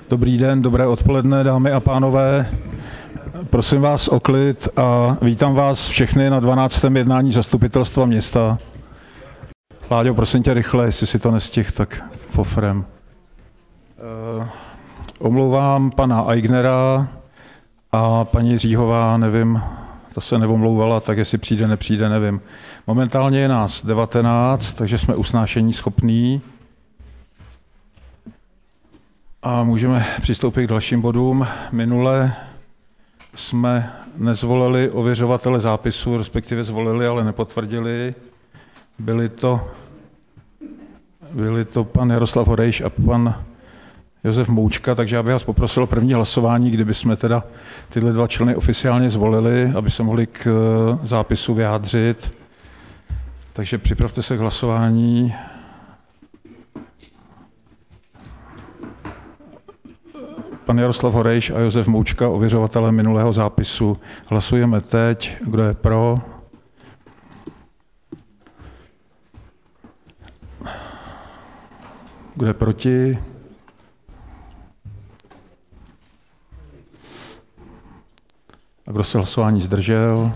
Dobrý den, dobré odpoledne, dámy a pánové. Prosím vás o klid a vítám vás všechny na 12. jednání zastupitelstva města. Láďo, prosím tě rychle, jestli si to nestihl, tak pofrem. Omlouvám pana Aignera a paní Říhová, nevím, ta se neomlouvala, tak jestli přijde, nepřijde, nevím. Momentálně je nás 19, takže jsme usnášení schopní. A můžeme přistoupit k dalším bodům. Minule jsme nezvolili ověřovatele zápisu, respektive zvolili, ale nepotvrdili. Byli to pan Jaroslav Horejš a pan Josef Moučka, takže já bych vás poprosil o první hlasování, kdyby jsme teda tyhle dva členy oficiálně zvolili, aby se mohli k zápisu vyjádřit. Takže připravte se k hlasování. Pan Jaroslav Horejš a Josef Moučka, ověřovatelé minulého zápisu. Hlasujeme teď. Kdo je pro? Kdo je proti? A kdo se hlasování zdržel?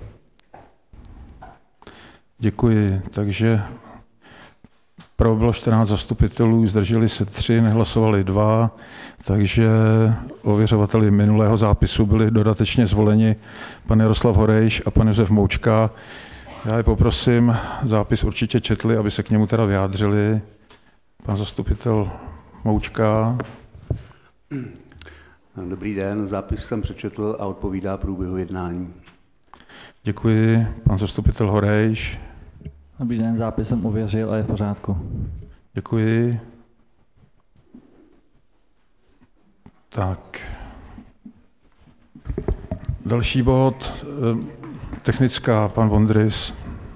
Děkuji. Takže pro bylo 14 zastupitelů, zdrželi se 3, nehlasovali 2, takže ověřovateli minulého zápisu byli dodatečně zvoleni pan Jaroslav Horejš a pan Josef Moučka. Já je poprosím, zápis určitě četli, aby se k němu teda vyjádřili. Pan zastupitel Moučka. Dobrý den, zápis jsem přečetl a odpovídá průběhu jednání. Děkuji. Pan zastupitel Horejš. Dobrý den, zápis jsem ověřil a je v pořádku. Děkuji. Tak. Další bod, technická, pan Vondris.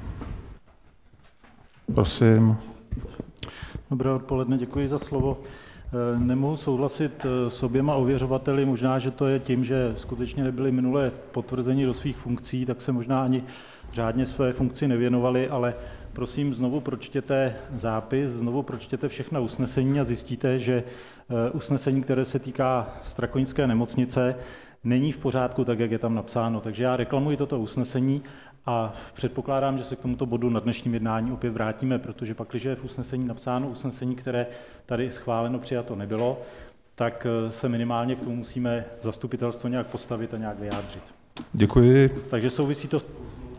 Prosím. Dobré odpoledne, děkuji za slovo. Nemohu souhlasit s oběma ověřovateli, možná, že to je tím, že skutečně nebyli minulé potvrzeni do svých funkcí, tak se možná ani řádně své funkci nevěnovali, ale prosím, znovu pročtěte zápis, znovu pročtěte všechna usnesení a zjistíte, že usnesení, které se týká Strakonické nemocnice, není v pořádku tak, jak je tam napsáno. Takže já reklamuji toto usnesení a předpokládám, že se k tomuto bodu na dnešním jednání opět vrátíme, protože pakliže je v usnesení napsáno usnesení, které tady schváleno, přijato nebylo, tak se minimálně k tomu musíme zastupitelstvo nějak postavit a nějak vyjádřit. Děkuji. Takže souvisí to s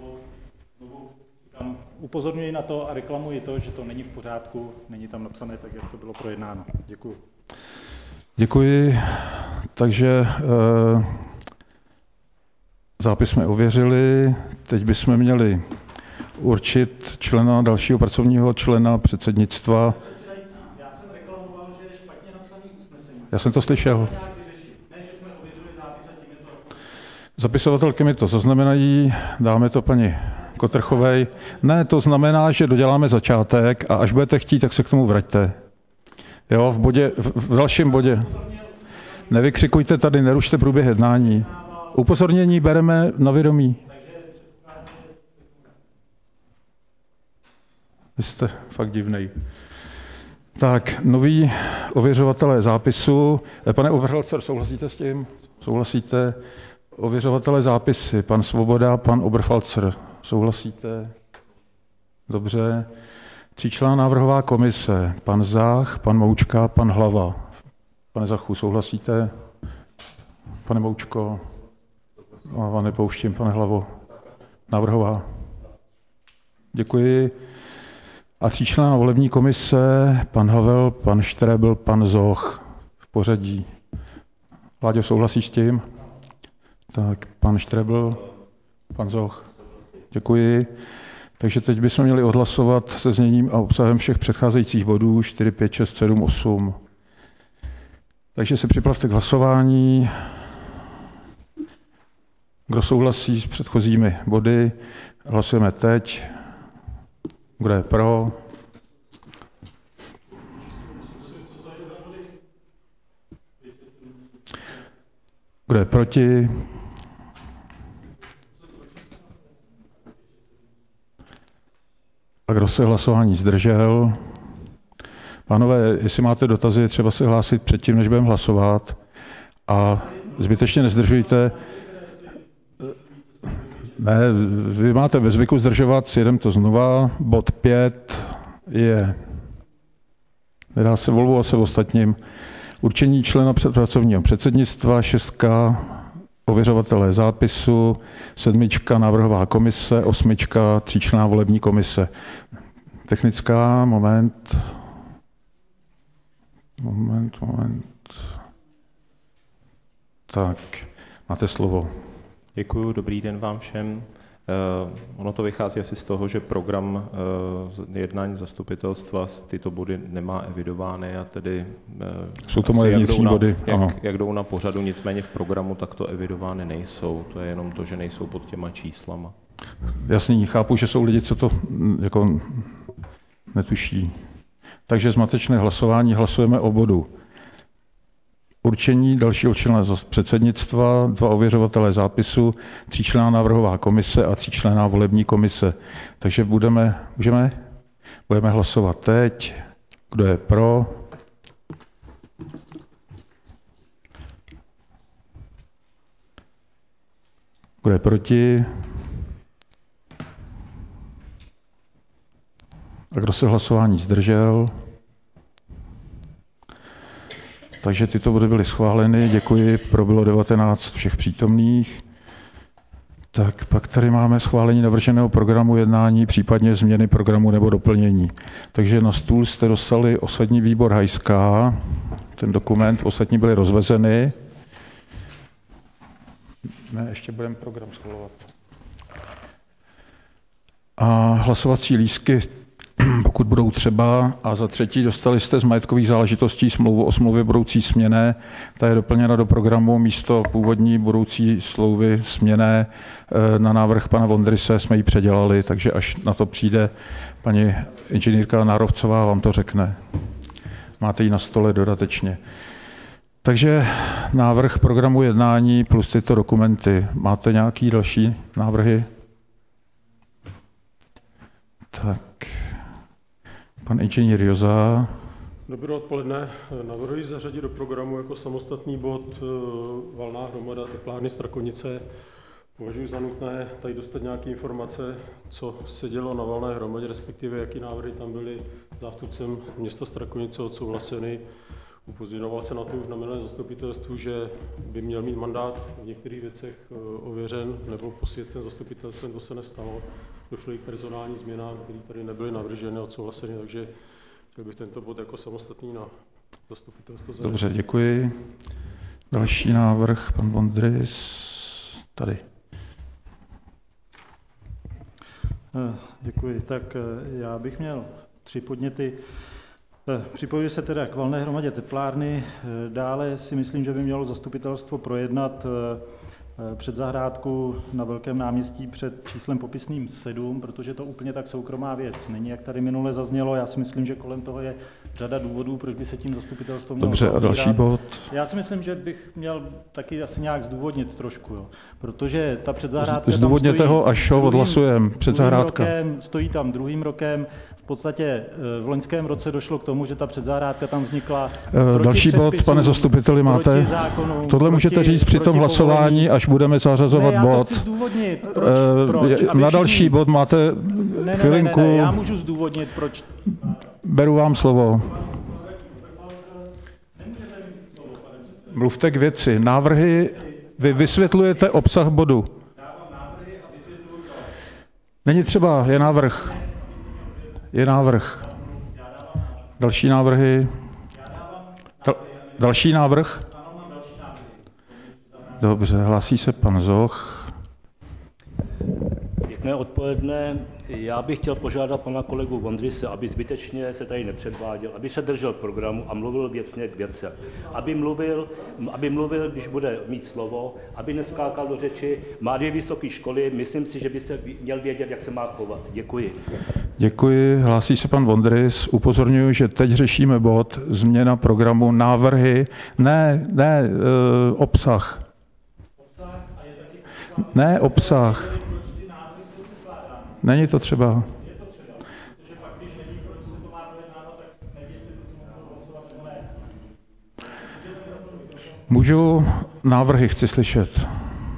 upozorňuji na to a reklamuji to, že to není v pořádku, není tam napsané tak, jak to bylo projednáno. Děkuji. Děkuji. Takže zápis jsme ověřili. Teď bychom měli určit člena, dalšího pracovního člena předsednictva. Já jsem reklamoval, že je špatně napsaný usnesení. Já jsem to slyšel. Zapisovatelky mi to zaznamenají, dáme to paní Kotrchovej. Ne, to znamená, že doděláme začátek a až budete chtít, tak se k tomu vraťte. Jo, v dalším bodě. Nevykřikujte tady, nerušte průběh jednání. Upozornění bereme na vědomí. Vy jste fakt divnej. Tak, noví ověřovatelé zápisu. Pane Oberholzer, souhlasíte s tím? Souhlasíte? Ověřovatelé zápisy, pan Svoboda, pan Oberfalzer. Souhlasíte? Dobře. 3členná návrhová komise, pan Zách, pan Moučka, pan Hlava. Pane Zachu, souhlasíte? Pane Moučko? Já vám nepouštím, pane Hlavo. Návrhová. Děkuji. A 3členná volební komise, pan Havel, pan Štrebl, pan Zoch. V pořadí. Láďo, souhlasíš s tím? Tak, pan Štrebl, pan Zoch. Děkuji. Takže teď bychom měli odhlasovat se zněním a obsahem všech předcházejících bodů 4, 5, 6, 7, 8. Takže se připravte k hlasování. Kdo souhlasí s předchozími body, hlasujeme teď. Kdo je pro? Kdo je proti? A kdo se hlasování zdržel? Pánové, jestli máte dotazy, je třeba se hlásit předtím, než budeme hlasovat. A zbytečně nezdržujte. Ne, vy máte ve zvyku zdržovat, jedem to znova. Bod 5 je, nedá se volbu a se ostatním. Určení člena pracovního předsednictva, 6. ověřovatelé zápisu, 7. návrhová komise, 8. tříčlenná volební komise. Technická, moment. Tak, máte slovo. Děkuji, dobrý den vám všem. Ono to vychází asi z toho, že program jednání zastupitelstva tyto body nemá evidovány a tedy jsou to moje vnitřní body. Jak jdou na pořadu, nicméně v programu takto evidovány nejsou. To je jenom to, že nejsou pod těma číslama. Jasně, chápu, že jsou lidi, co to jako netuší. Takže zmatečné hlasování hlasujeme o bodu určení dalšího člena předsednictva, 2 ověřovatelé zápisu, 3členná návrhová komise a 3členná volební komise. Takže budeme hlasovat teď. Kdo je pro? Kdo je proti? A kdo se hlasování zdržel? Takže tyto body byly schváleny. Děkuji. Pro bylo 19 všech přítomných. Tak pak tady máme schválení navrženého programu jednání, případně změny programu nebo doplnění. Takže na stůl jste dostali osadní výbor Hajská. Ten dokument, ostatní byly rozvezeny. Ne, ještě budeme program schvalovat. A hlasovací lístky, pokud budou třeba. A za třetí, dostali jste z majetkových záležitostí smlouvu o smlouvě budoucí směnné. Ta je doplněna do programu místo původní budoucí smlouvy směnné. Na návrh pana Vondrise jsme ji předělali, takže až na to přijde paní inženýrka Nárovcová, vám to řekne. Máte ji na stole dodatečně. Takže návrh programu jednání plus tyto dokumenty. Máte nějaké další návrhy? Tak. Pan inženýr Joza. Dobré odpoledne. Navrhuji zařadit do programu jako samostatný bod valná hromada teplárny Strakonice. Považuji za nutné tady dostat nějaké informace, co se dělo na valné hromadě, respektive jaký návrhy tam byly zástupcem města Strakonice odsouhlaseny. Upozorňoval se na to už na minulém zastupitelstvu, že by měl mít mandát v některých věcech ověřen nebo posvěcen zastupitelstvem, to se nestalo. Došlo i k personální změnám, které tady nebyly navrženy a odsouhlaseny, takže chtěl bych tento bod jako samostatný na zastupitelstvo zařadit. Dobře, děkuji. Další návrh, pan Vondris, tady. Děkuji. Tak já bych měl 3 podněty. Připojuji se teda k valné hromadě teplárny. Dále si myslím, že by mělo zastupitelstvo projednat předzahrádku na Velkém náměstí před číslem popisným 7, protože to úplně tak soukromá věc není, jak tady minule zaznělo. Já si myslím, že kolem toho je řada důvodů, proč by se tím zastupitelstvo mělo Dobře, a další bod? Já si myslím, že bych měl taky asi nějak zdůvodnit trošku, jo. Protože ta předzahrádka zdůvodněte tam stojí ho, až ho odhlasujeme. Předzahrádka. Stojí tam druhým rokem. V podstatě v loňském roce došlo k tomu, že ta předzahrádka tam vznikla. Další bod, pane zastupiteli, máte? Tohle můžete říct při tom hlasování, až budeme zařazovat bod. Proč? Na další bod máte chvilinku. Ne, já můžu zdůvodnit, proč. Beru vám slovo. Mluvte k věci. Návrhy, vy vysvětlujete obsah bodu. Není třeba, je návrh. Je návrh. Další návrhy. Další návrh? Dobře, hlásí se pan Zoch. Pěkné odpoledne. Já bych chtěl požádat pana kolegu Vondrise, aby zbytečně se tady nepředváděl, aby se držel programu a mluvil věcně k věcem. Aby mluvil, když bude mít slovo, aby neskákal do řeči, má 2 vysoké školy, myslím si, že by se měl vědět, jak se má chovat. Děkuji. Děkuji, hlásí se pan Vondris. Upozorňuji, že teď řešíme bod změna programu, návrhy, obsah. Ne, obsah. Není to třeba. Můžu návrhy, chci slyšet.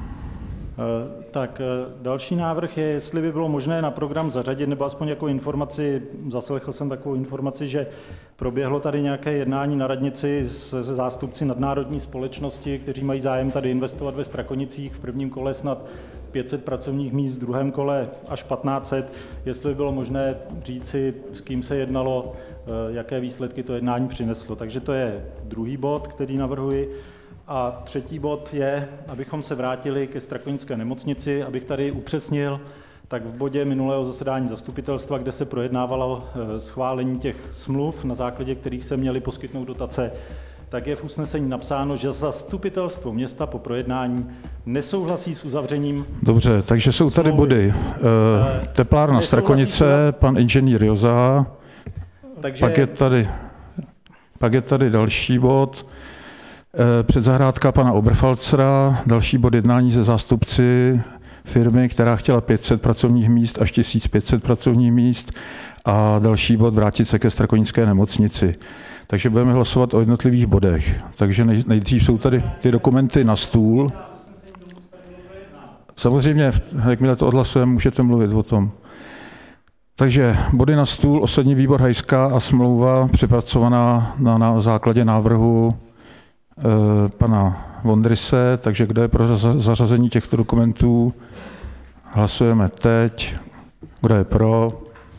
Tak další návrh je, jestli by bylo možné na program zařadit, nebo aspoň jako informaci, zaslechl jsem takovou informaci, že proběhlo tady nějaké jednání na radnici se zástupci nadnárodní společnosti, kteří mají zájem tady investovat ve Strakonicích, v prvním kole snad 500 pracovních míst, v druhém kole až 1500, jestli by bylo možné říci, s kým se jednalo, jaké výsledky to jednání přineslo. Takže to je druhý bod, který navrhuji. A třetí bod je, abychom se vrátili ke Strakonické nemocnici, abych tady upřesnil, tak v bodě minulého zasedání zastupitelstva, kde se projednávalo schválení těch smluv, na základě kterých se měly poskytnout dotace, tak je v usnesení napsáno, že zastupitelstvo města po projednání nesouhlasí s uzavřením. Dobře, takže jsou tady body. Teplárna Strakonice, pan inženýr Joza, takže... pak je tady další bod. Předzahrádka pana Oberfalzera, další bod jednání se zástupci firmy, která chtěla 500 pracovních míst až 1500 pracovních míst a další bod vrátit se ke Strakonické nemocnici. Takže budeme hlasovat o jednotlivých bodech. Takže nejdřív jsou tady ty dokumenty na stůl. Samozřejmě, jakmile to odhlasujeme, můžete mluvit o tom. Takže body na stůl, osadní výbor Hajská a smlouva přepracovaná na základě návrhu pana Vondrise, takže kdo je pro zařazení těchto dokumentů? Hlasujeme teď. Kdo je pro?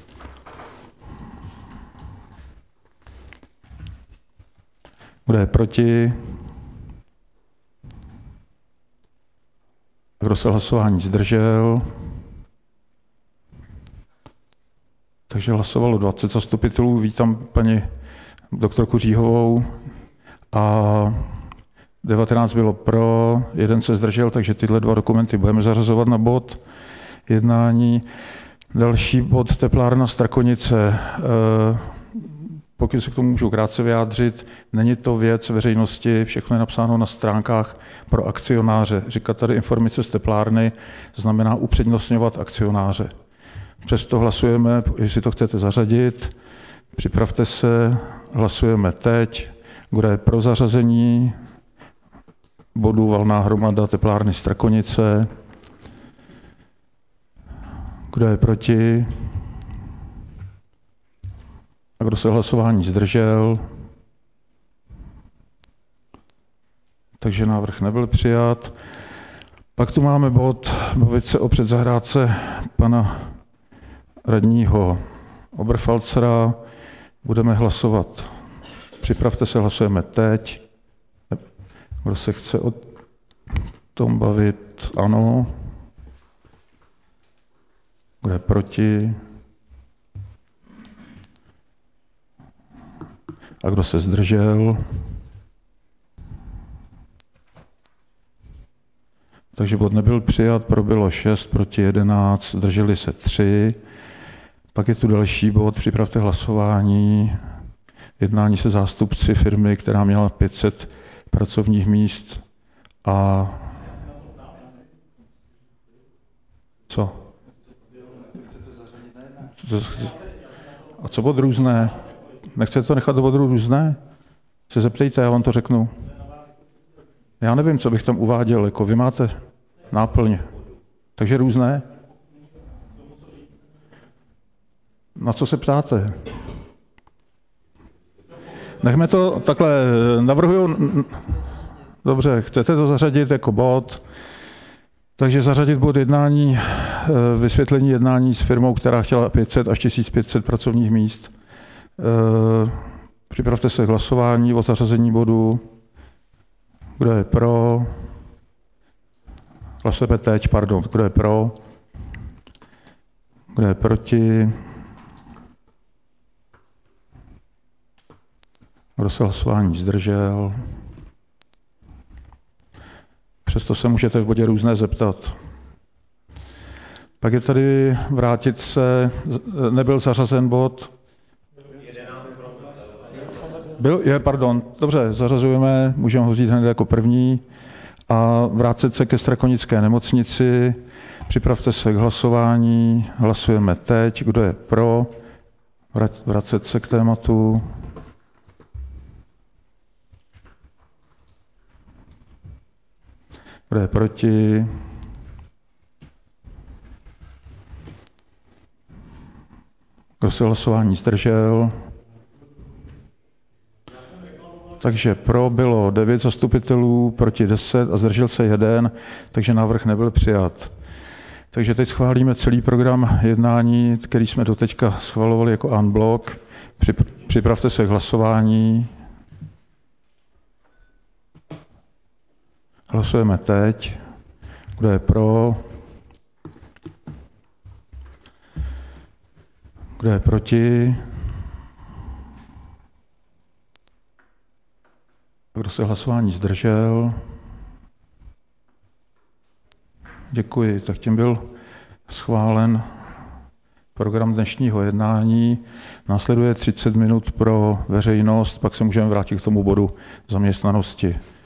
Kdo je proti? Kdo se hlasování zdržel? Takže hlasovalo 20 zastupitelů. Vítám paní doktorku Říhovou. A 19 bylo pro, 1 se zdržel, takže tyhle 2 dokumenty budeme zařazovat na bod jednání. Další bod teplárna Strakonice. Pokud se k tomu můžu krátce vyjádřit, není to věc veřejnosti, všechno je napsáno na stránkách pro akcionáře. Říkat tady informace z teplárny znamená upřednostňovat akcionáře. Přesto hlasujeme, jestli to chcete zařadit, připravte se, hlasujeme teď. Kdo je pro zařazení bodu valná hromada teplárny Strakonice? Kdo je proti? A kdo se hlasování zdržel? Takže návrh nebyl přijat. Pak tu máme bod bavit se o předzahrádce pana radního Oberfalzera. Budeme hlasovat. Připravte se, hlasujeme teď. Kdo se chce o tom bavit? Ano. Kdo je proti? A kdo se zdržel? Takže bod nebyl přijat, pro bylo 6, proti 11, zdrželi se 3. Pak je tu další bod, připravte hlasování. Jednání se zástupci firmy, která měla 500 pracovních míst a... Co? A co bod různé? Nechcete to nechat do bodu různé? Se zeptejte, já vám to řeknu. Já nevím, co bych tam uváděl, jako vy máte náplň. Takže různé? Na co se ptáte? Nechme to takhle, navrhuju, dobře, chcete to zařadit jako bod, takže zařadit bod jednání, vysvětlení jednání s firmou, která chtěla 500 až 1500 pracovních míst. Připravte se k hlasování o zařazení bodu. Kdo je pro? Hlasujeme teď, pardon. Kdo je pro? Kdo je proti? Kdo se hlasování zdržel? Přesto se můžete v bodě různé zeptat. Pak je tady vrátit se, nebyl zařazen bod. Pardon, dobře, zařazujeme, můžeme ho říct hned jako první. A vrátit se ke Strakonické nemocnici. Připravte se k hlasování. Hlasujeme teď. Kdo je pro? Vracet se k tématu. Kdo je proti? Kdo se hlasování zdržel? Takže pro bylo 9 zastupitelů, proti 10 a zdržel se 1, takže návrh nebyl přijat. Takže teď schválíme celý program jednání, který jsme doteďka schvalovali jako en bloc. Připravte se k hlasování. Hlasujeme teď. Kdo je pro? Kdo je proti? Kdo se hlasování zdržel? Děkuji. Tak tím byl schválen program dnešního jednání. Následuje 30 minut pro veřejnost, pak se můžeme vrátit k tomu bodu zaměstnanosti.